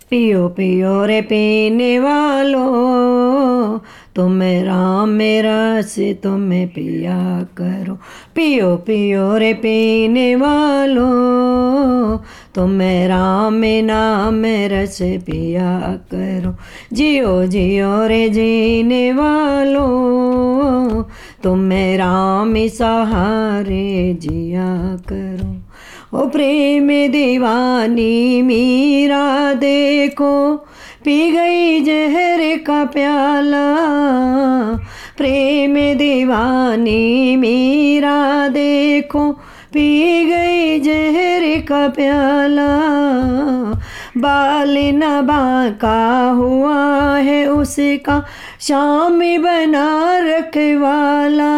पियो पियो रे पीने वालों, तुम राम रस तुम पिया करो। पियो पियो रे पीने वालों, तुम राम नाम रस पिया करो। जियो जियो रे जीने वालों, तुम राम सहारे जिया करो। ओ प्रेम दीवानी मीरा देखो, पी गई जहर का प्याला। प्रेम दीवानी मीरा देखो, पी गई जहर का प्याला। बाल न बांका हुआ है उसका, शाम बना रखवाला।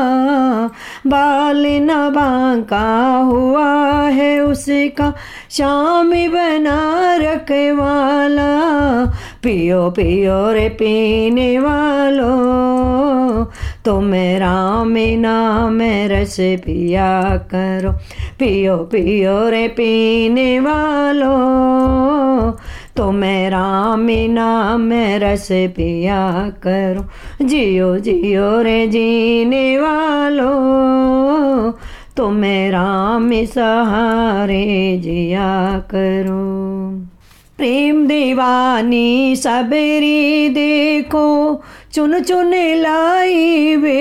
बाल न बांका हुआ है उसका, शाम बना रखवाला। पियो पियो रे पीने वालों, तुम राम नाम रस पिया करो। पियो पियो रे पीने वालों, तुम राम नाम रस पिया करो। जियो जियो रे जीने वालों, तुम राम सहारे जिया करो। प्रेम दीवानी सबरी देखो, चुन चुन लाई वे।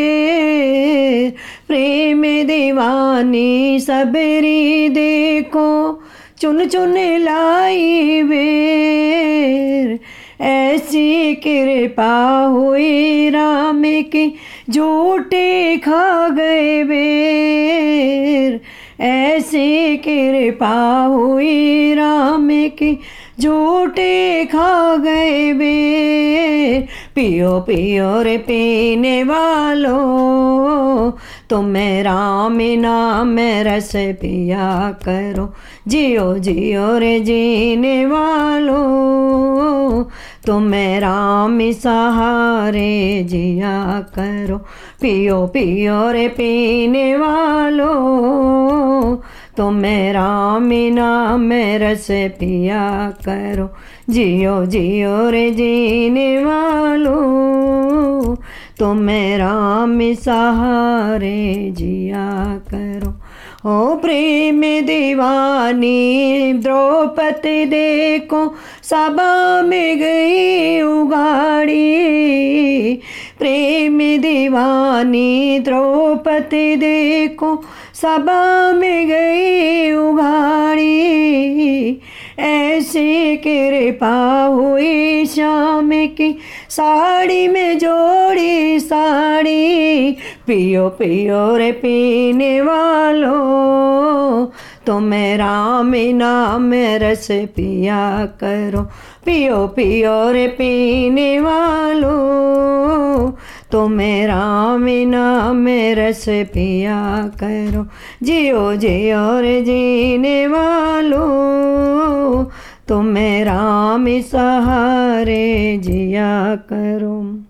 प्रेम दीवानी सबरी देखो, चुन चुन लाई वे। ऐसी कृपा हुई राम की, झूठे खा गए बेर। ऐसी कृपा हुई राम की, झूठे खा गए बेर। पियो पियो रे पीने वालों, तुम राम नाम रस पिया करो। जियो जियो रे जीने वालों, तुम राम सहारे जिया करो। पियो पियो रे पीने वालों, तुम राम नाम रस पिया करो। जियो जियो रे जीने वालों, तुम राम सहारे जिया करो। ओ प्रेम दीवानी द्रौपदी देखो, सभा में गई उगाड़ी। प्रेम दीवानी द्रौपदी देखो, सभा में गई उगाड़ी। ऐसी कृपा हुई श्याम की, साड़ी में जोड़ी साड़ी। पियो पियो रे पीने वालों, तुम राम नाम रस पिया करो। पियो पियो रे पीने वालों, तुम राम नाम रस पिया करो। जियो जियो रे जीने वालों, तुम राम सहारे जिया करो।